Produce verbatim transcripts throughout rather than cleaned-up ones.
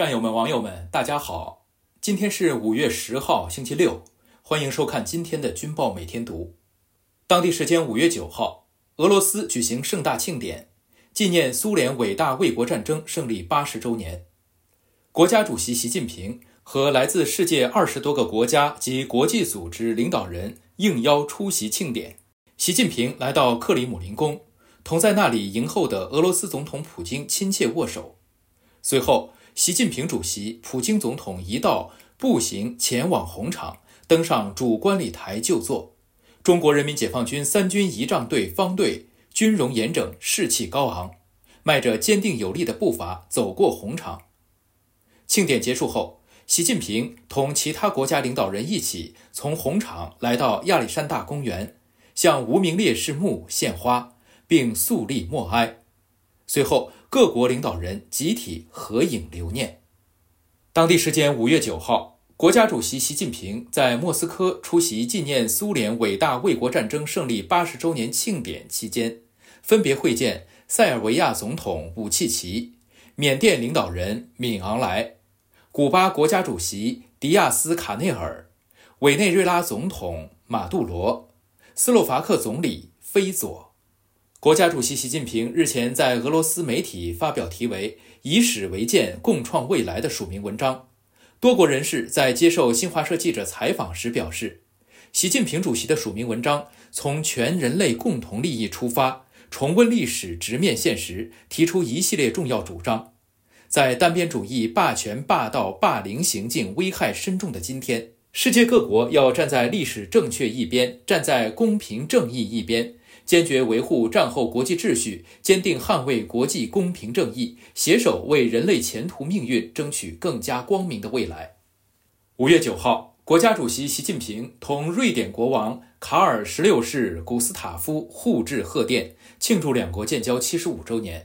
战友们、网友们，大家好！今天是五月十号，星期六，欢迎收看今天的军报每天读。当地时间五月九号，俄罗斯举行盛大庆典，纪念苏联伟大卫国战争胜利八十周年。国家主席习近平和来自世界二十多个国家及国际组织领导人应邀出席庆典。习近平来到克里姆林宫，同在那里迎候的俄罗斯总统普京亲切握手。随后，习近平主席、普京总统一道步行前往红场，登上主观礼台就座。中国人民解放军三军仪仗队方队军容严整，士气高昂，迈着坚定有力的步伐走过红场。庆典结束后，习近平同其他国家领导人一起从红场来到亚历山大公园，向无名烈士墓献花，并肃立默哀。随后，各国领导人集体合影留念。当地时间五月九号，国家主席习近平在莫斯科出席纪念苏联伟大卫国战争胜利八十周年庆典期间，分别会见塞尔维亚总统武契奇、缅甸领导人敏昂莱、古巴国家主席迪亚斯卡内尔、委内瑞拉总统马杜罗、斯洛伐克总理菲佐。国家主席习近平日前在俄罗斯媒体发表题为“以史为鉴，共创未来”的署名文章。多国人士在接受新华社记者采访时表示，习近平主席的署名文章从全人类共同利益出发，重温历史，直面现实，提出一系列重要主张。在单边主义、霸权、霸道、霸凌行径危害深重的今天，世界各国要站在历史正确一边，站在公平正义一边，坚决维护战后国际秩序，坚定捍卫国际公平正义，携手为人类前途命运争取更加光明的未来。五月九号，国家主席习近平同瑞典国王卡尔十六世古斯塔夫互致贺电，庆祝两国建交七十五周年。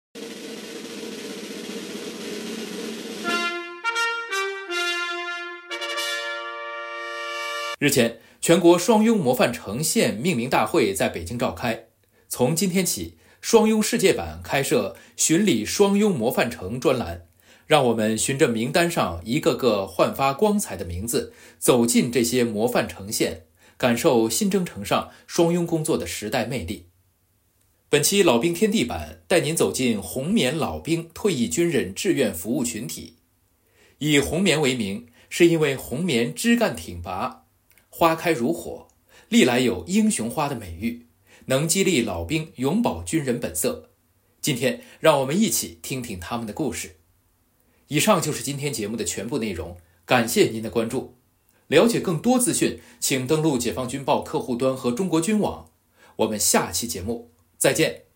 日前，全国双拥模范城县命名大会在北京召开。从今天起，双拥世界版开设巡礼双拥模范城专栏，让我们循着名单上一个个焕发光彩的名字，走进这些模范城县，感受新征程上双拥工作的时代魅力。本期老兵天地版带您走进红棉老兵退役军人志愿服务群体。以红棉为名，是因为红棉枝干挺拔，花开如火，历来有英雄花的美誉，能激励老兵永葆军人本色。今天让我们一起听听他们的故事。以上就是今天节目的全部内容，感谢您的关注。了解更多资讯，请登录解放军报客户端和中国军网。我们下期节目再见。